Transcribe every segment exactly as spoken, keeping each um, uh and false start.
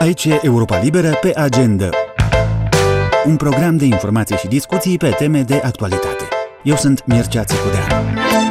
Aici e Europa Liberă pe agenda. Un program de informații și discuții pe teme de actualitate. Eu sunt Mircea Țicudeanu.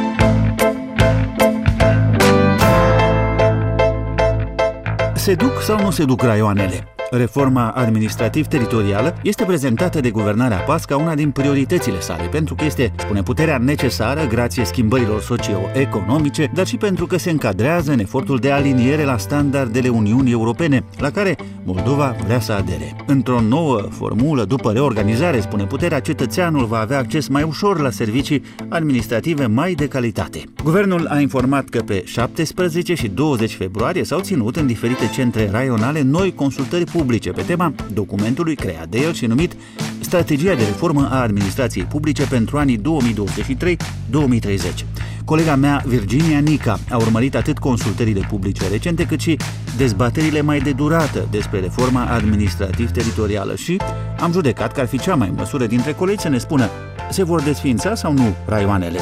Se duc sau nu se duc raioanele? Reforma administrativ-teritorială este prezentată de guvernarea P A S ca una din prioritățile sale, pentru că este, spune, puterea necesară grație schimbărilor socio-economice, dar și pentru că se încadrează în efortul de aliniere la standardele Uniunii Europene, la care Moldova vrea să adere. Într-o nouă formulă, după reorganizare, spune puterea, cetățeanul va avea acces mai ușor la servicii administrative mai de calitate. Guvernul a informat că pe șaptesprezece și douăzeci februarie s-au ținut în diferite centre raionale noi consultări publice pe tema documentului creat de el și numit Strategia de reformă a administrației publice pentru anii două mii douăzeci și trei două mii treizeci. Colega mea, Virginia Nica, a urmărit atât consultările publice recente, cât și dezbaterile mai de durată despre reforma administrativ-teritorială și am judecat că ar fi cea mai în măsură dintre colegi să ne spună: se vor desființa sau nu raioanele?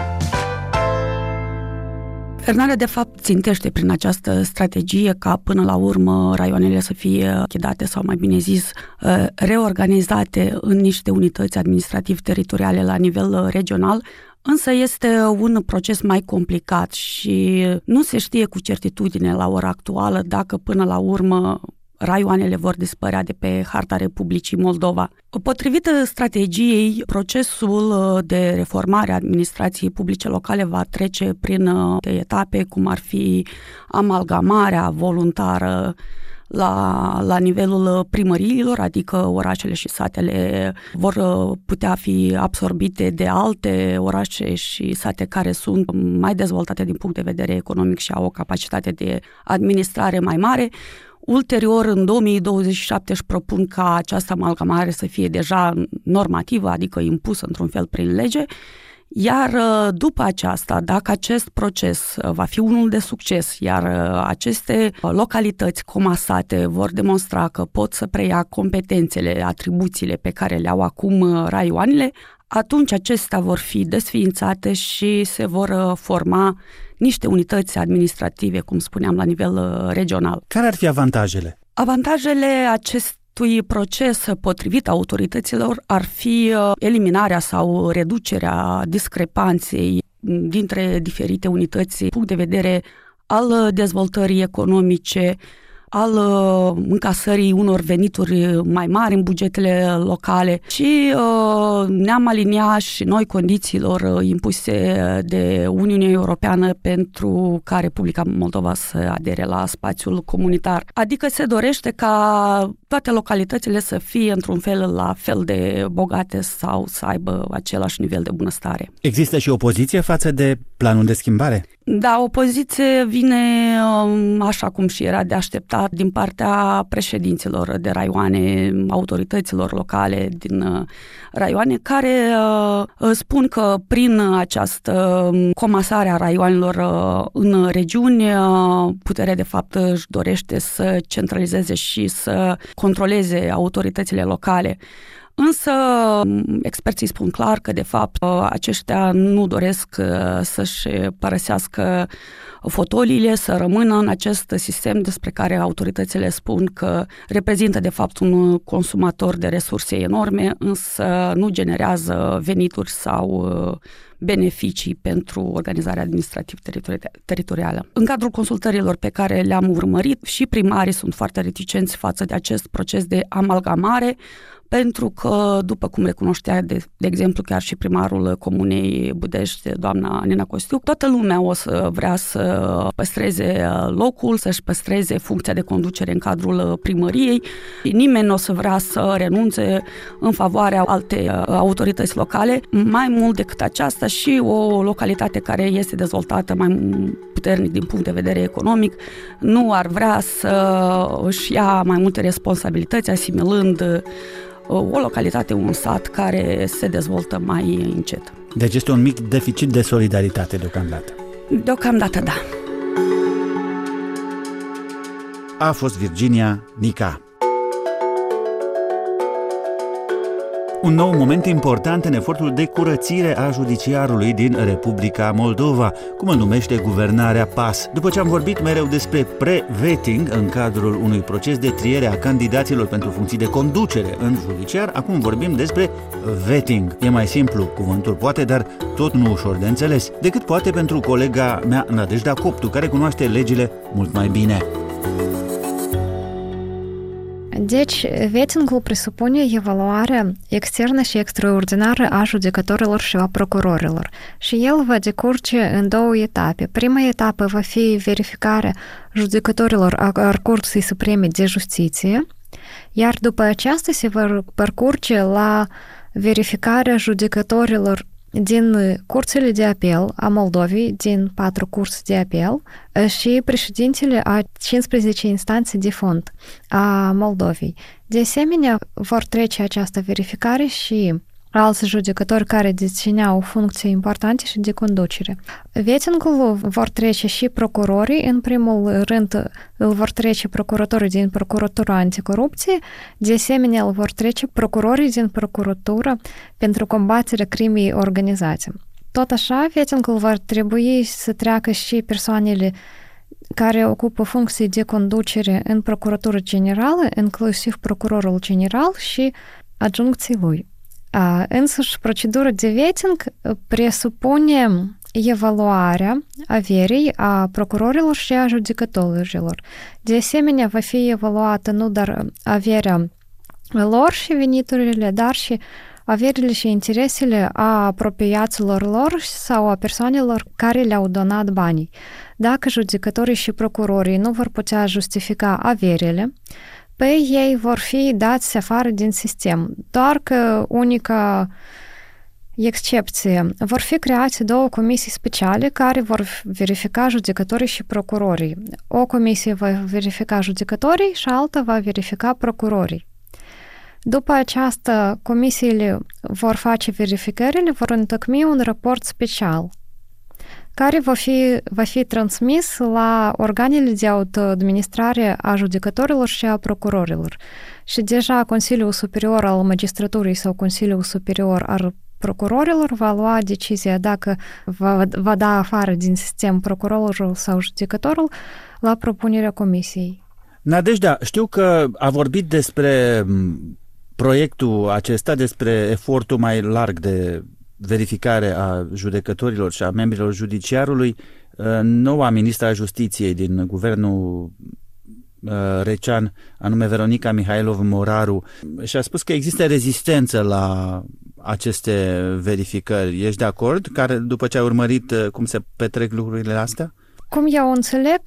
Guvernarea, de fapt, țintește prin această strategie ca până la urmă raioanele să fie chidate sau, mai bine zis, reorganizate în niște unități administrativ-teritoriale la nivel regional, însă este un proces mai complicat și nu se știe cu certitudine la ora actuală dacă până la urmă raioanele vor dispărea de pe harta Republicii Moldova. Potrivit strategiei, procesul de reformare a administrației publice locale va trece prin etape, cum ar fi amalgamarea voluntară la, la nivelul primăriilor, adică orașele și satele vor putea fi absorbite de alte orașe și sate care sunt mai dezvoltate din punct de vedere economic și au o capacitate de administrare mai mare. Ulterior, în două mii douăzeci și șapte, își propun ca această amalgamare să fie deja normativă, adică impusă într-un fel prin lege, iar după aceasta, dacă acest proces va fi unul de succes, iar aceste localități comasate vor demonstra că pot să preia competențele, atribuțiile pe care le au acum raioanele, atunci acestea vor fi desființate și se vor forma niște unități administrative, cum spuneam, la nivel regional. Care ar fi avantajele? Avantajele acestui proces, potrivit autorităților, ar fi eliminarea sau reducerea discrepanței dintre diferite unități, punct de vedere al dezvoltării economice, al încasării unor venituri mai mari în bugetele locale și uh, ne-am aliniat și noi condițiilor impuse de Uniunea Europeană pentru ca Republica Moldova să adere la spațiul comunitar. Adică se dorește ca toate localitățile să fie într-un fel la fel de bogate sau să aibă același nivel de bunăstare. Există și opoziție față de planul de schimbare? Da, opoziție vine așa cum și era de așteptat din partea președinților de raioane, autorităților locale din raioane, care spun că prin această comasare a raioanelor în regiuni, puterea de fapt își dorește să centralizeze și să controleze autoritățile locale. Însă experții spun clar că, de fapt, aceștia nu doresc să-și părăsească fotoliile, să rămână în acest sistem despre care autoritățile spun că reprezintă, de fapt, un consumator de resurse enorme, însă nu generează venituri sau beneficii pentru organizarea administrativ-teritorială. În cadrul consultărilor pe care le-am urmărit, și primarii sunt foarte reticenți față de acest proces de amalgamare, pentru că, după cum recunoștea, de, de exemplu, chiar și primarul Comunei Budești, doamna Nena Costiuc, toată lumea o să vrea să păstreze locul, să-și păstreze funcția de conducere în cadrul primăriei. Nimeni nu o să vrea să renunțe în favoarea alte autorități locale. Mai mult decât aceasta, și o localitate care este dezvoltată mai puternic din punct de vedere economic nu ar vrea să își ia mai multe responsabilități, asimilând o localitate, un sat care se dezvoltă mai încet. Deci este un mic deficit de solidaritate deocamdată. Deocamdată, da. A fost Virginia Nica. Un nou moment important în efortul de curățire a judiciarului din Republica Moldova, cum îl numește guvernarea P A S. După ce am vorbit mereu despre pre-vetting în cadrul unui proces de triere a candidaților pentru funcții de conducere în judiciar, acum vorbim despre vetting. E mai simplu, cuvântul poate, dar tot nu ușor de înțeles, decât poate pentru colega mea Nadejda Coptu, care cunoaște legile mult mai bine. Deci, vettingul presupune evaluarea externă și extraordinară a judecătorilor și a procurorilor și el va decurge în două etape. Prima etapă va fi verificarea judecătorilor a Curții Supreme de Justiție, iar după aceasta se va parcurge la verificarea judecătorilor din curțile de apel a Moldovei, din patru curți de apel și președintele a cincisprezece instanțe de fond a Moldovei. De asemenea, vor trece această verificare și alți judecători care dețineau funcții importante și de conducere. Vettingul vor trece și procurorii, în primul rând îl vor trece procuratorii din Procuratura Anticorupție, de asemenea îl vor trece procurorii din Procuratura pentru combaterea crimei organizate. Tot așa, vettingul vor trebui să treacă și persoanele care ocupă funcții de conducere în Procuratura Generală, inclusiv procurorul general și adjuncții lui. Însuși, procedura de vetting presupune evaluarea averii a procurorilor și a judecătorilor. De asemenea, va fi evaluată nu doar averea lor și veniturile, dar și averile și interesele a apropiaților lor sau a persoanelor care le-au donat banii. Dacă judecătorii și procurorii nu vor putea justifica averile, pe ei vor fi dați afară din sistem. Doar că unica excepție, vor fi create două comisii speciale care vor verifica judecătorii și procurorii. O comisie va verifica judecătorii și alta va verifica procurorii. După aceasta, comisiile vor face verificările, vor întocmi un raport special care va fi, va fi transmis la organele de autoadministrare a judecătorilor și a procurorilor. Și deja Consiliul Superior al Magistraturii sau Consiliul Superior al Procurorilor va lua decizia dacă va, va da afară din sistem procurorul sau judecătorul la propunerea comisiei. Nadejda, știu că a vorbit despre proiectul acesta, despre efortul mai larg de verificare a judecătorilor și a membrilor judiciarului. Noua ministra a Justiției din guvernul Recean, anume Veronica Mihailov-Moraru, și-a spus că există rezistență la aceste verificări. Ești de acord? Care, după ce ai urmărit cum se petrec lucrurile astea? Cum eu înțeleg,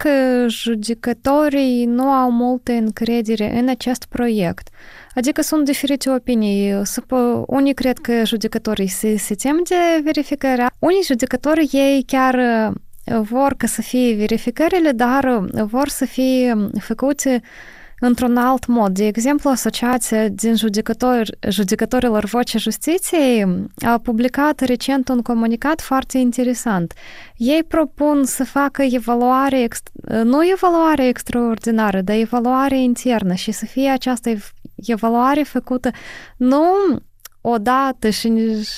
judecătorii nu au multă încredere în acest proiect. Adică sunt diferite opinii. Unii cred că judecătorii se, se tem de verificare. Unii judecători, ei chiar vor ca să fie verificările, dar vor să fie făcute într-un alt mod. De exemplu, Asociația din judecători, judecătorilor Vocea Justiției a publicat recent un comunicat foarte interesant. Ei propun să facă evaluare, nu evaluare extraordinară, dar evaluare internă și să fie această evaluare făcută nu odată și,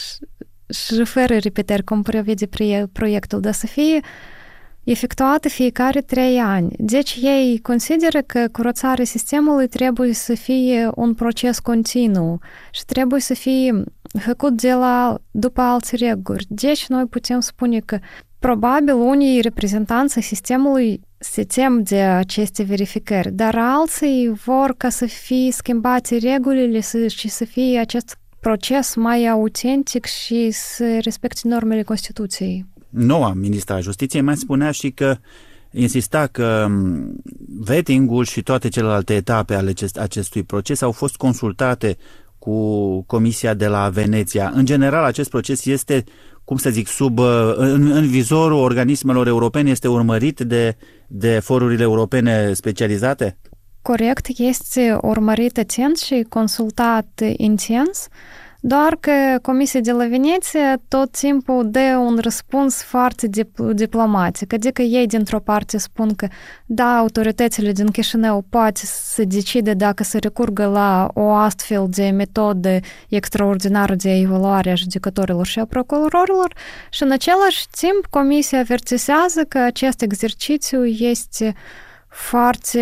și fără repetări, cum prevede proiectul, dar să fie efectuată fiecare trei ani. Deci ei consideră că curățarea sistemului trebuie să fie un proces continuu și trebuie să fie făcut de la, după alte reguli. Deci noi putem spune că probabil unii reprezentanți sistemului se tem de aceste verificări, dar alții vor ca să fie schimbate regulile și să fie acest proces mai autentic și să respecte normele Constituției. Noua ministra a Justiției mai spunea și că insista că vetting-ul și toate celelalte etape ale acestui proces au fost consultate cu Comisia de la Veneția. În general, acest proces este, cum să zic, sub, în, în vizorul organismelor europene, este urmărit de, de forurile europene specializate? Corect, este urmărit atent și consultat intens, Doar că Comisia de la Veneția tot timpul dă un răspuns foarte dip- diplomatic. Adică ei dintr-o parte spun că da, autoritățile din Chișinău poate să decide dacă să recurgă la o astfel de metodă extraordinară de evaluare a judecătorilor și a procurorilor și în același timp Comisia avertizează că acest exercițiu este foarte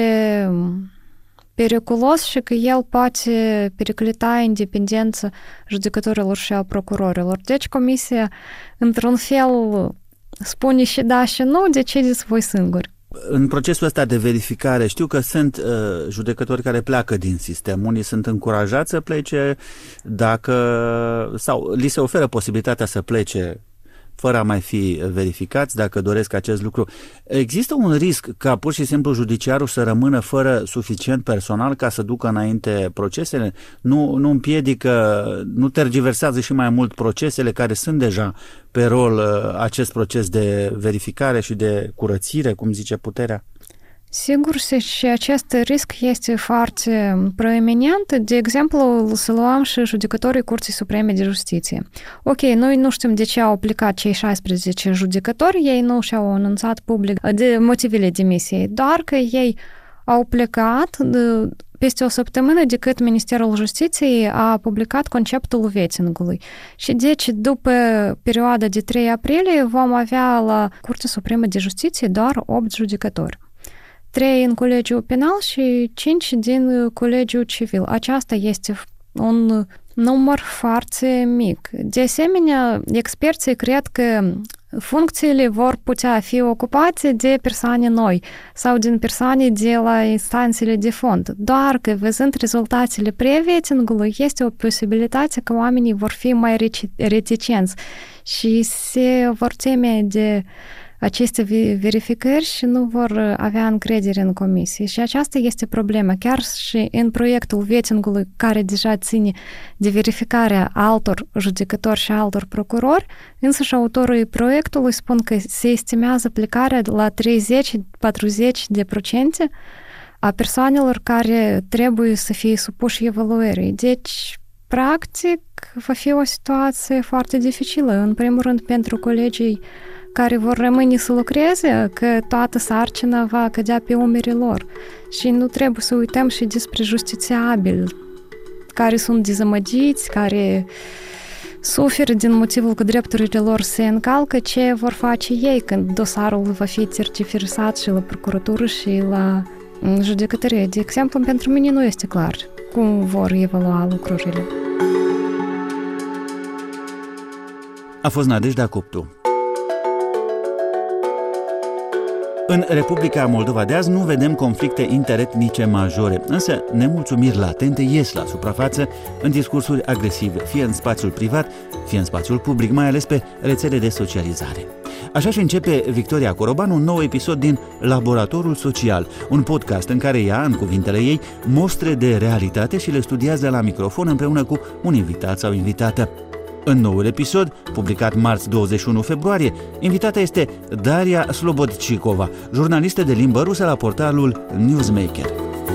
periculos și că el poate periclita independența judecătorilor și a procurorilor. Deci Comisia, într-un fel, spune și da și nu, decideți voi singuri. În procesul ăsta de verificare, știu că sunt uh, judecători care pleacă din sistem. Unii sunt încurajați să plece dacă, sau li se oferă posibilitatea să plece fără a mai fi verificați, dacă doresc acest lucru. Există un risc ca pur și simplu judiciarul să rămână fără suficient personal ca să ducă înainte procesele? Nu, nu împiedică, nu tergiversează și mai mult procesele care sunt deja pe rol acest proces de verificare și de curățire, cum zice puterea? Sigur, și acest risc este foarte preeminent. De exemplu, să luăm și judecătorii Curții Supreme de Justiție. Ok, noi nu știm de ce au plecat cei șaisprezece judecători, ei nu și-au anunțat public de motivele demisiei, doar că ei au plecat peste o săptămână de cât Ministerul Justiției a publicat conceptul vettingului. Și deci, după perioada de trei aprilie, vom avea la Curtea Supremă de Justiție doar opt judecători. Trei în colegiul penal și cinci din colegiul civil. Aceasta este un număr foarte mic. De asemenea, experții cred că funcțiile vor putea fi ocupate de persoane noi sau din persoane de la instanțele de fond. Doar că, văzând rezultatele pre-vettingului, este o posibilitate că oamenii vor fi mai reticenți și se vor teme de aceste verificări și nu vor avea încredere în comisie. Și aceasta este problema. Chiar și în proiectul vettingului, care deja ține de verificarea altor judecători și altor procurori, însăși autorii proiectului spun că se estimează plecarea la treizeci-patruzeci de procente a persoanelor care trebuie să fie supuși evaluării. Deci, practic, va fi o situație foarte dificilă. În primul rând, pentru colegii care vor rămâne să lucreze, că toată sarcina va cădea pe umerii lor. Și nu trebuie să uităm și despre justițiabili, care sunt dezamăgiți, care suferă din motivul că drepturile lor se încalcă, ce vor face ei când dosarul va fi tergiversat și la procuratură și la judecătorie. De exemplu, pentru mine nu este clar cum vor evalua lucrurile. A fost Nadejda Coptu. În Republica Moldova de azi nu vedem conflicte interetnice majore, însă nemulțumiri latente ies la suprafață în discursuri agresive, fie în spațiul privat, fie în spațiul public, mai ales pe rețele de socializare. Așa și începe Victoria Coroban un nou episod din Laboratorul Social, un podcast în care ea, în cuvintele ei, mostre de realitate și le studiază la microfon împreună cu un invitat sau invitată. În noul episod, publicat marți douăzeci și unu februarie, invitata este Daria Slobodchikova, jurnalistă de limbă rusă la portalul Newsmaker.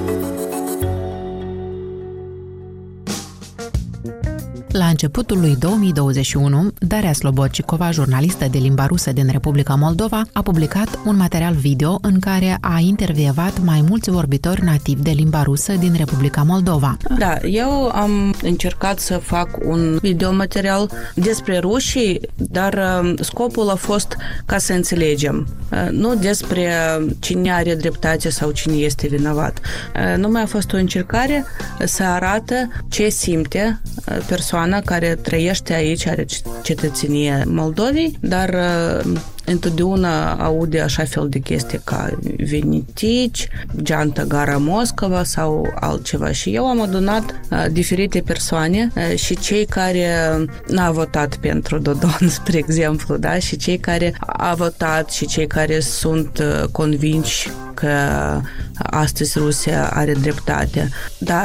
La începutul lui două mii douăzeci și unu, Daria Slobodchikova, jurnalistă de limba rusă din Republica Moldova, a publicat un material video în care a intervievat mai mulți vorbitori nativi de limba rusă din Republica Moldova. Da, eu am încercat să fac un videomaterial despre rușii, dar scopul a fost ca să înțelegem, nu despre cine are dreptate sau cine este vinovat. Numai a fost o încercare să arată ce simte persoana care trăiește aici, are cetățenie Moldovei, dar întotdeauna aude așa fel de chestii ca venitici, geanta gara Moscova sau altceva. Și eu am adunat uh, diferite persoane uh, și cei care n-au votat pentru Dodon, spre exemplu, da? Și cei care au votat și cei care sunt uh, convinși că astăzi Rusia are dreptate. Dar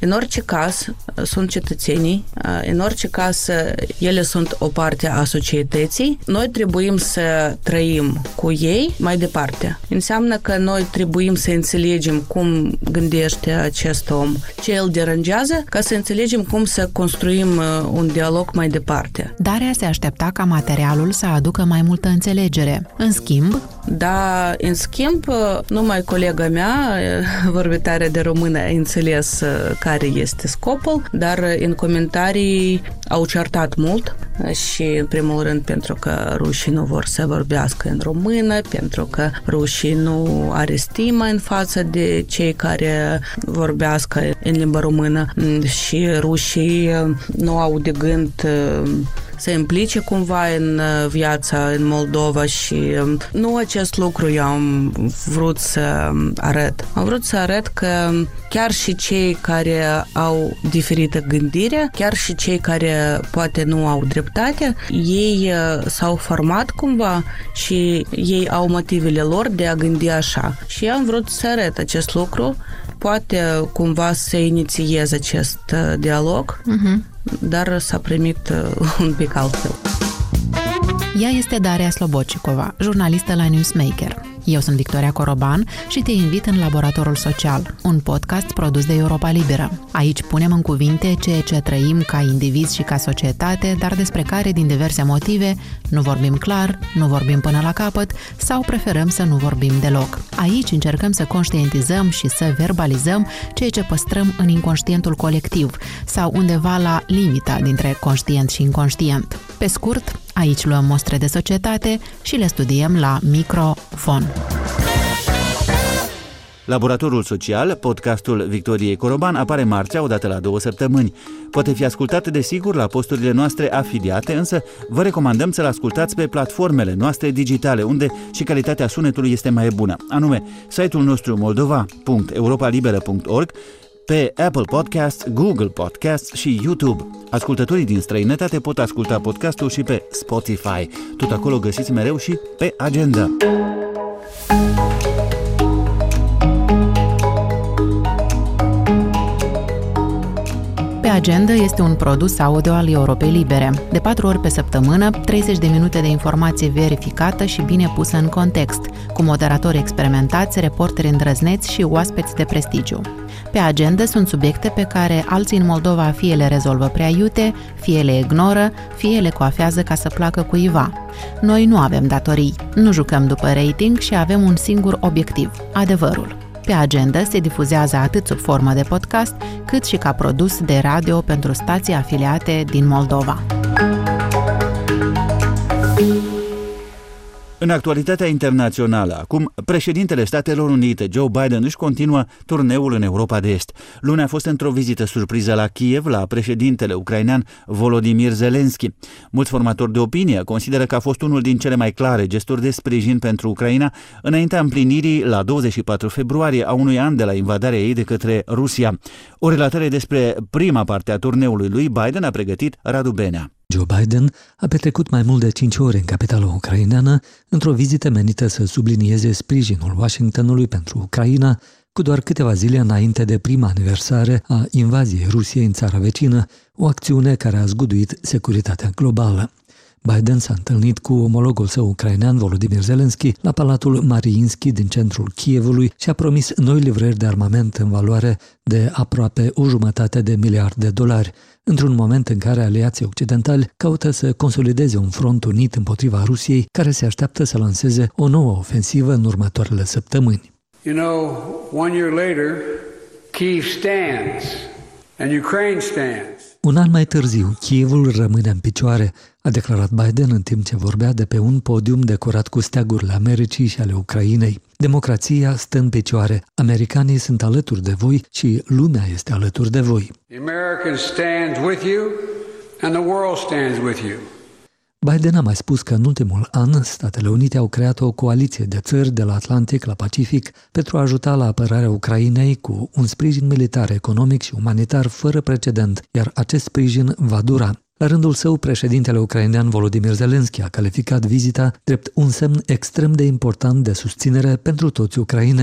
În orice caz, sunt cetățenii, în orice caz, ele sunt o parte a societății. Noi trebuim să trăim cu ei mai departe. Înseamnă că noi trebuim să înțelegem cum gândește acest om, ce îl deranjează, ca să înțelegem cum să construim un dialog mai departe. Daria se aștepta ca materialul să aducă mai multă înțelegere. În schimb... Da, în schimb, numai colega mea, vorbitoare de română, a înțeles care este scopul, dar în comentarii au certat mult și, în primul rând, pentru că rușii nu vor să vorbească în română, pentru că rușii nu are stimă în față de cei care vorbească în limba română și rușii nu au de gând să implice cumva în viața în Moldova și nu acest lucru eu am vrut să arăt. Am vrut să arăt că chiar și cei care au diferită gândire, chiar și cei care poate nu au dreptate, ei s-au format cumva și ei au motivele lor de a gândi așa. Și am vrut să arăt acest lucru, poate cumva să inițieze acest dialog, uh-huh. dar s-a primit un pic altfel. Ea este Daria Slobodčíková, jurnalistă la Newsmaker. Eu sunt Victoria Coroban și te invit în Laboratorul Social, un podcast produs de Europa Liberă. Aici punem în cuvinte ceea ce trăim ca indivizi și ca societate, dar despre care, din diverse motive, nu vorbim clar, nu vorbim până la capăt sau preferăm să nu vorbim deloc. Aici încercăm să conștientizăm și să verbalizăm ceea ce păstrăm în inconștientul colectiv sau undeva la limita dintre conștient și inconștient. Pe scurt, aici luăm mostre de societate și le studiem la microfon. Laboratorul Social, podcastul Victoriei Coroban, apare marțea odată la două săptămâni. Poate fi ascultat desigur la posturile noastre afiliate, însă vă recomandăm să-l ascultați pe platformele noastre digitale, unde și calitatea sunetului este mai bună, anume site-ul nostru moldova punct europalibera punct org, pe Apple Podcasts, Google Podcasts și YouTube. Ascultătorii din străinătate pot asculta podcastul și pe Spotify. Tot acolo găsiți mereu și pe agenda. Pe Agenda este un produs audio al Europei Libere. De patru ori pe săptămână, treizeci de minute de informație verificată și bine pusă în context, cu moderatori experimentați, reporteri îndrăzneți și oaspeți de prestigiu. Pe Agenda sunt subiecte pe care alții în Moldova fie le rezolvă prea iute, fie le ignoră, fie le coafează ca să placă cuiva. Noi nu avem datorii, nu jucăm după rating și avem un singur obiectiv, adevărul. Pe Agenda se difuzează atât sub formă de podcast, cât și ca produs de radio pentru stații afiliate din Moldova. În actualitatea internațională, acum, președintele Statelor Unite, Joe Biden, își continuă turneul în Europa de Est. Luni a fost într-o vizită surpriză la Kiev, la președintele ucrainean Volodymyr Zelensky. Mulți formatori de opinie consideră că a fost unul din cele mai clare gesturi de sprijin pentru Ucraina înaintea împlinirii la douăzeci și patru februarie a unui an de la invadarea ei de către Rusia. O relatare despre prima parte a turneului lui Biden a pregătit Radu Benea. Joe Biden a petrecut mai mult de cinci ore în capitala ucraineană într-o vizită menită să sublinieze sprijinul Washingtonului pentru Ucraina, cu doar câteva zile înainte de prima aniversare a invaziei Rusiei în țara vecină, o acțiune care a zguduit securitatea globală. Biden s-a întâlnit cu omologul său ucrainean Volodymyr Zelensky la Palatul Mariinski din centrul Kievului și a promis noi livrări de armament în valoare de aproape o jumătate de miliard de dolari, într-un moment în care aliații occidentali caută să consolideze un front unit împotriva Rusiei, care se așteaptă să lanseze o nouă ofensivă în următoarele săptămâni. You know, one year later, Kyiv stands and Ukraine stands. Un an mai târziu, Kievul rămâne în picioare, a declarat Biden în timp ce vorbea de pe un podium decorat cu steagurile Americii și ale Ucrainei. Democrația stă în picioare, americanii sunt alături de voi și lumea este alături de voi. The American stands with you and the world stands with you. Biden a mai spus că în ultimul an, Statele Unite au creat o coaliție de țări de la Atlantic la Pacific pentru a ajuta la apărarea Ucrainei cu un sprijin militar, economic și umanitar fără precedent, iar acest sprijin va dura. La rândul său, președintele ucrainean Volodymyr Zelensky a calificat vizita drept un semn extrem de important de susținere pentru toți ucrainenii.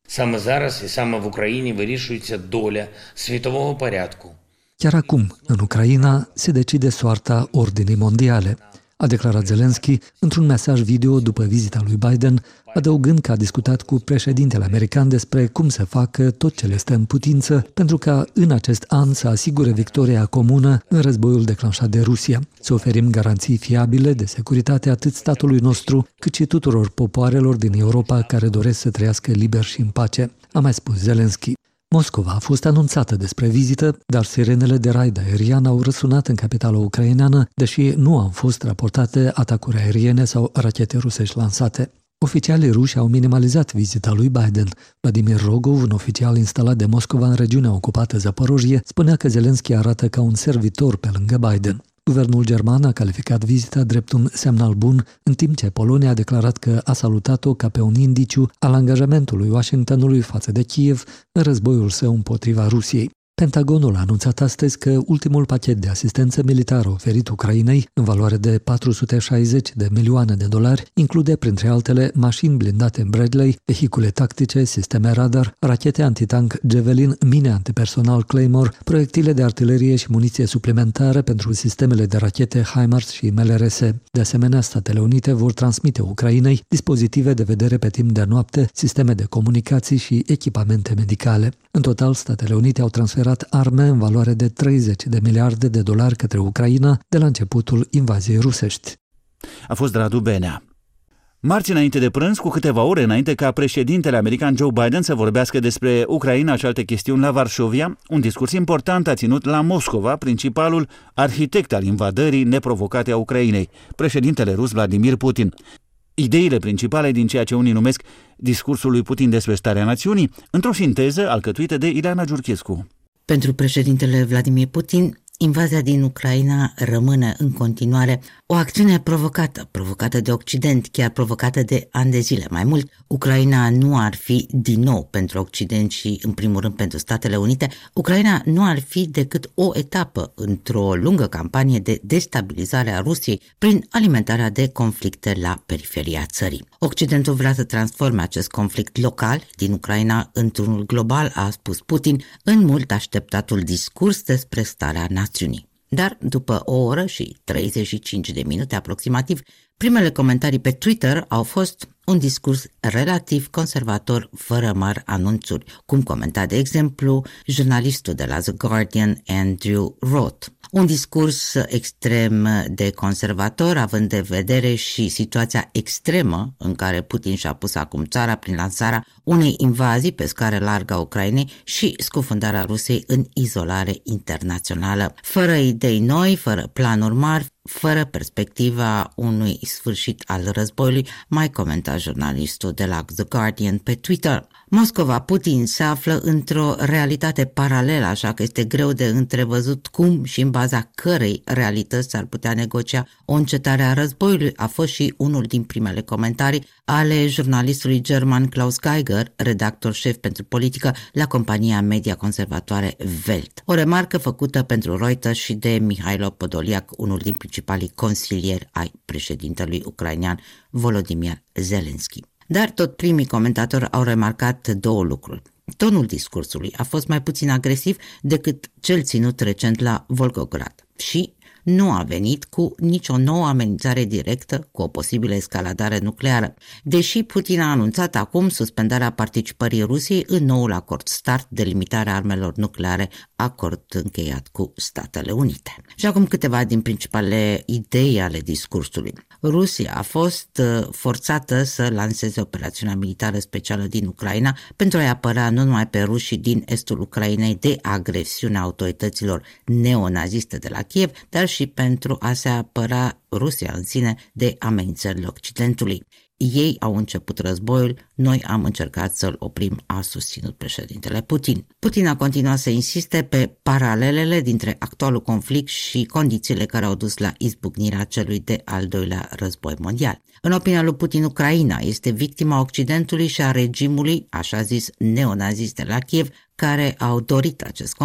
Саме зараз і саме в Україні вирішується доля світового порядку. Chiar acum, în Ucraina, se decide soarta ordinii mondiale, a declarat Zelensky într-un mesaj video după vizita lui Biden, adăugând că a discutat cu președintele american despre cum să facă tot ce le stă în putință pentru ca în acest an să asigure victoria comună în războiul declanșat de Rusia, să oferim garanții fiabile de securitate atât statului nostru, cât și tuturor popoarelor din Europa care doresc să trăiască liber și în pace, a mai spus Zelensky. Moscova a fost anunțată despre vizită, dar sirenele de raid aerian au răsunat în capitala ucraineană, deși nu au fost raportate atacuri aeriene sau rachete rusești lansate. Oficialii ruși au minimalizat vizita lui Biden. Vladimir Rogov, un oficial instalat de Moscova în regiunea ocupată Zaporojie, spunea că Zelensky arată ca un servitor pe lângă Biden. Guvernul german a calificat vizita drept un semnal bun, în timp ce Polonia a declarat că a salutat-o ca pe un indiciu al angajamentului Washingtonului față de Kiev în războiul său împotriva Rusiei. Pentagonul a anunțat astăzi că ultimul pachet de asistență militară oferit Ucrainei, în valoare de patru sute șaizeci de milioane de dolari, include, printre altele, mașini blindate Bradley, vehicule tactice, sisteme radar, rachete antitank Javelin, mine antipersonal Claymore, proiectile de artilerie și muniție suplimentară pentru sistemele de rachete HIMARS și M L R S. De asemenea, Statele Unite vor transmite Ucrainei dispozitive de vedere pe timp de noapte, sisteme de comunicații și echipamente medicale. În total, Statele Unite au transferat arme în valoare de treizeci de miliarde de dolari către Ucraina de la începutul invaziei rusești. A fost Radu Benea. Marți înainte de prânz, cu câteva ore înainte ca președintele american Joe Biden să vorbească despre Ucraina și alte chestiuni la Varșovia, un discurs important a ținut la Moscova principalul arhitect al invadării neprovocate a Ucrainei, președintele rus Vladimir Putin. Ideile principale din ceea ce unii numesc discursul lui Putin despre starea națiunii, într-o sinteză alcătuită de Ileana Giurchescu. Pentru președintele Vladimir Putin, invazia din Ucraina rămâne în continuare o acțiune provocată, provocată de Occident, chiar provocată de ani de zile. Mai mult, Ucraina nu ar fi din nou pentru Occident și, în primul rând, pentru Statele Unite. Ucraina nu ar fi decât o etapă într-o lungă campanie de destabilizare a Rusiei prin alimentarea de conflicte la periferia țării. Occidentul vrea să transforme acest conflict local din Ucraina într-unul global, a spus Putin, în mult așteptatul discurs despre starea națiunii. Dar după o oră și treizeci și cinci de minute aproximativ, primele comentarii pe Twitter au fost un discurs relativ conservator, fără mari anunțuri, cum comenta, de exemplu, jurnalistul de la The Guardian, Andrew Roth. Un discurs extrem de conservator, având de vedere și situația extremă în care Putin și-a pus acum țara prin lansarea unei invazii pe scară largă a Ucrainei și scufundarea Rusiei în izolare internațională. Fără idei noi, fără planuri mari, fără perspectiva unui sfârșit al războiului, mai comenta jurnalistul de la The Guardian pe Twitter. Moscova, Putin se află într-o realitate paralelă, așa că este greu de întrevăzut cum și în baza cărei realități s-ar putea negocia o încetare a războiului, a fost și unul din primele comentarii ale jurnalistului german Klaus Geiger, redactor șef pentru politică la compania media conservatoare Welt. O remarcă făcută pentru Reuters și de Mihailo Podoliak, unul din principalii consilieri ai președintelui ucrainean Volodymyr Zelensky. Dar tot primii comentatori au remarcat două lucruri. Tonul discursului a fost mai puțin agresiv decât cel ținut recent la Volgograd și nu a venit cu nicio nouă amenințare directă cu o posibilă escaladare nucleară, deși Putin a anunțat acum suspendarea participării Rusiei în noul acord START de limitare a armelor nucleare, acord încheiat cu Statele Unite. Și acum câteva din principalele idei ale discursului. Rusia a fost forțată să lanseze operațiunea militară specială din Ucraina pentru a-i apăra nu numai pe rușii din estul Ucrainei de agresiunea autorităților neonaziste de la Kiev, dar și pentru a se apăra Rusia în sine de amenințările Occidentului. Ei au început războiul, noi am încercat să-l oprim, a susținut președintele Putin. Putin a continuat să insiste pe paralelele dintre actualul conflict și condițiile care au dus la izbucnirea celui de al doilea război mondial. În opinia lui Putin, Ucraina este victima Occidentului și a regimului, așa zis, neonazist de la Kiev, care au dorit acest conflict.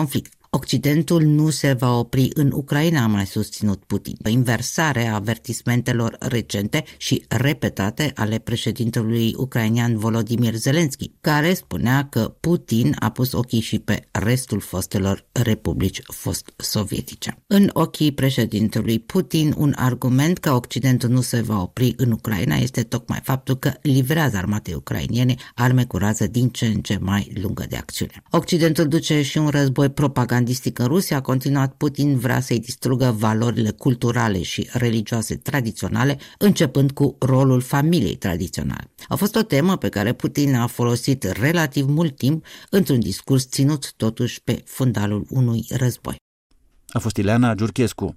Occidentul nu se va opri în Ucraina, a mai susținut Putin. Inversarea avertismentelor recente și repetate ale președintelui ucrainean Volodymyr Zelensky, care spunea că Putin a pus ochii și pe restul fostelor republici fost-sovietice. În ochii președintelui Putin, un argument că Occidentul nu se va opri în Ucraina este tocmai faptul că livrează armatei ucrainene arme cu rază din ce în ce mai lungă de acțiune. Occidentul duce și un război propagandistic în Rusia, a continuat Putin, vrea să-i distrugă valorile culturale și religioase tradiționale, începând cu rolul familiei tradiționale. A fost o temă pe care Putin a folosit relativ mult timp într-un discurs ținut totuși pe fundalul unui război. A fost Ileana Giurchescu.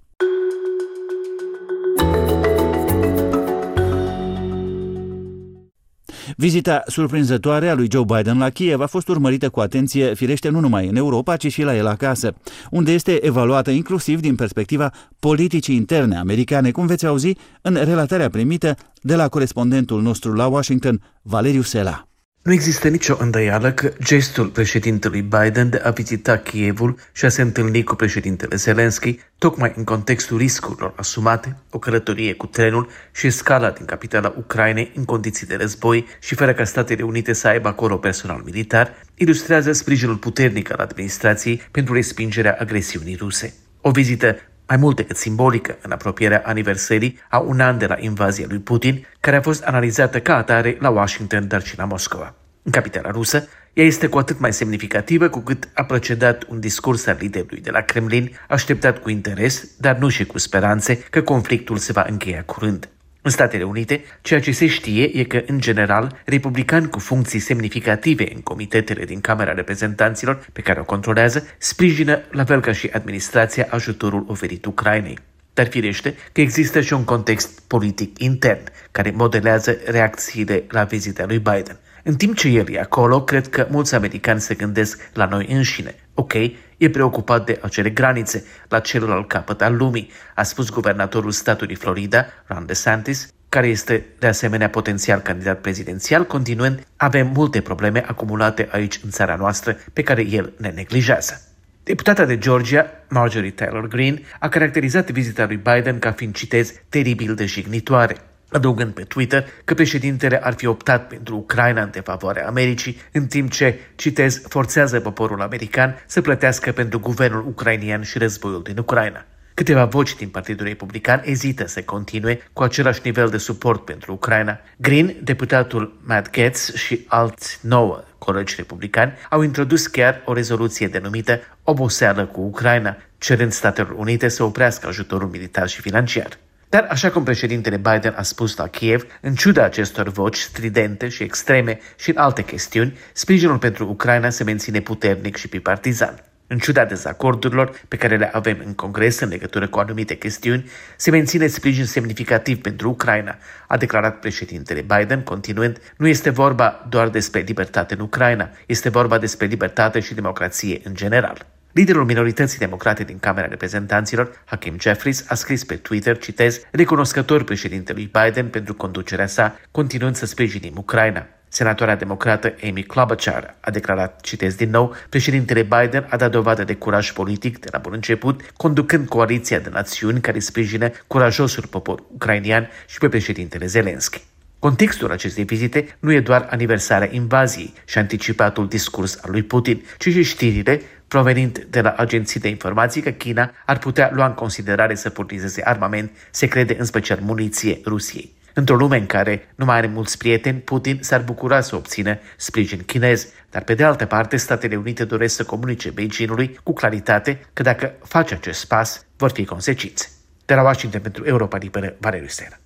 Vizita surprinzătoare a lui Joe Biden la Kiev a fost urmărită cu atenție, firește, nu numai în Europa, ci și la el acasă, unde este evaluată inclusiv din perspectiva politicii interne americane, cum veți auzi în relatarea primită de la corespondentul nostru la Washington, Valeriu Sela. Nu există nicio îndoială că gestul președintelui Biden de a vizita Kievul și a se întâlni cu președintele Zelensky, tocmai în contextul riscurilor asumate, o călătorie cu trenul și scala din capitala Ucrainei în condiții de război și fără ca Statele Unite să aibă acolo personal militar, ilustrează sprijinul puternic al administrației pentru respingerea agresiunii ruse. O vizită mai mult decât simbolică în apropierea aniversării a un an de la invazia lui Putin, care a fost analizată ca atare la Washington, dar și la Moscova. În capitala rusă, ea este cu atât mai semnificativă cu cât a precedat un discurs al liderului de la Kremlin, așteptat cu interes, dar nu și cu speranțe că conflictul se va încheia curând. În Statele Unite, ceea ce se știe e că, în general, republicani cu funcții semnificative în comitetele din Camera Reprezentanților pe care o controlează, sprijină, la fel ca și administrația, ajutorul oferit Ucrainei. Dar firește că există și un context politic intern care modelează reacțiile la vizita lui Biden. În timp ce el e acolo, cred că mulți americani se gândesc la noi înșine. Ok, e preocupat de acele granițe la celălalt capăt al lumii, a spus guvernatorul statului Florida, Ron DeSantis, care este de asemenea potențial candidat prezidențial, continuând, avem multe probleme acumulate aici în țara noastră pe care el ne neglijează. Deputata de Georgia, Marjorie Taylor Greene, a caracterizat vizita lui Biden ca fiind, citez, teribil de jignitoare, adăugând pe Twitter că președintele ar fi optat pentru Ucraina în defavoarea Americii, în timp ce, citez, forțează poporul american să plătească pentru guvernul ucrainian și războiul din Ucraina. Câteva voci din Partidul Republican ezită să continue cu același nivel de suport pentru Ucraina. Green, deputatul Matt Gaetz și alți nouă colegi republicani au introdus chiar o rezoluție denumită Oboseală cu Ucraina, cerând Statelor Unite să oprească ajutorul militar și financiar. Dar, așa cum președintele Biden a spus la Kiev, în ciuda acestor voci stridente și extreme și în alte chestiuni, sprijinul pentru Ucraina se menține puternic și bipartizan. În ciuda dezacordurilor pe care le avem în Congres în legătură cu anumite chestiuni, se menține sprijin semnificativ pentru Ucraina, a declarat președintele Biden, continuând, nu este vorba doar despre libertate în Ucraina, este vorba despre libertate și democrație în general. Liderul minorității democrate din Camera Reprezentanților, Hakeem Jeffries, a scris pe Twitter, citez, recunoscător președintelui Biden pentru conducerea sa, continuând să sprijinim Ucraina. Senatoarea democrată Amy Klobuchar a declarat, citez din nou, președintele Biden a dat dovadă de curaj politic de la bun început, conducând coaliția de națiuni care sprijină curajosul popor ucrainian și pe președintele Zelensky. Contextul acestei vizite nu e doar aniversarea invaziei și anticipatul discurs al lui Putin, ci și știrile provenind de la agenții de informații că China ar putea lua în considerare să furnizeze armament, se crede în special muniție Rusiei. Într-o lume în care nu mai are mulți prieteni, Putin s-ar bucura să obțină sprijin chinez, dar pe de altă parte Statele Unite doresc să comunice Beijingului cu claritate că dacă face acest pas, vor fi consecințe. De la Washington pentru Europa Liberă, Valeriu Sela.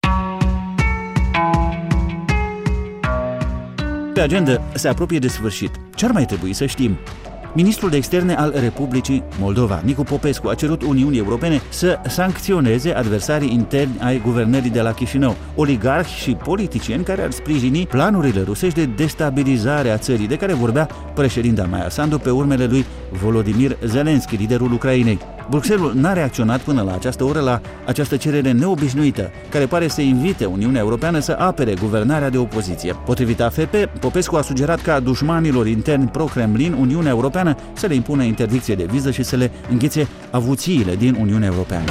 Pe agenda se apropie de sfârșit. Ce ar mai trebui să știm? Ministrul de Externe al Republicii Moldova, Nicu Popescu, a cerut Uniunii Europene să sancționeze adversarii interni ai guvernării de la Chișinău, oligarhi și politicieni care ar sprijini planurile rusești de destabilizare a țării, de care vorbea președinta Maia Sandu pe urmele lui Volodymyr Zelensky, liderul Ucrainei. Bruxelles n-a reacționat până la această oră la această cerere neobișnuită, care pare să invite Uniunea Europeană să apere guvernarea de opoziție. Potrivit A F P, Popescu a sugerat ca dușmanilor interni pro-Kremlin Uniunea Europeană să le impună interdicție de viză și să le înghețe avuțiile din Uniunea Europeană.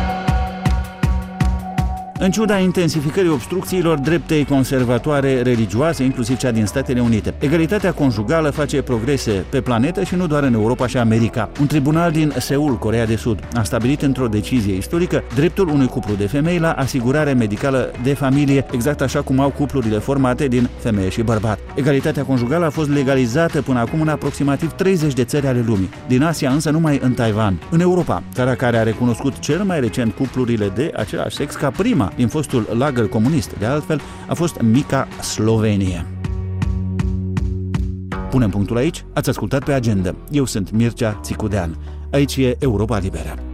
În ciuda intensificării obstrucțiilor dreptei conservatoare religioase, inclusiv cea din Statele Unite, egalitatea conjugală face progrese pe planetă și nu doar în Europa și America. Un tribunal din Seul, Coreea de Sud, a stabilit într-o decizie istorică dreptul unui cuplu de femei la asigurare medicală de familie, exact așa cum au cuplurile formate din femeie și bărbat. Egalitatea conjugală a fost legalizată până acum în aproximativ treizeci de țări ale lumii. Din Asia însă numai în Taiwan. În Europa, țara care a recunoscut cel mai recent cuplurile de același sex ca prima din fostul lagăr comunist, de altfel, a fost mica Slovenie. Punem punctul aici, ați ascultat pe Agenda. Eu sunt Mircea Țicudean. Aici e Europa Liberă.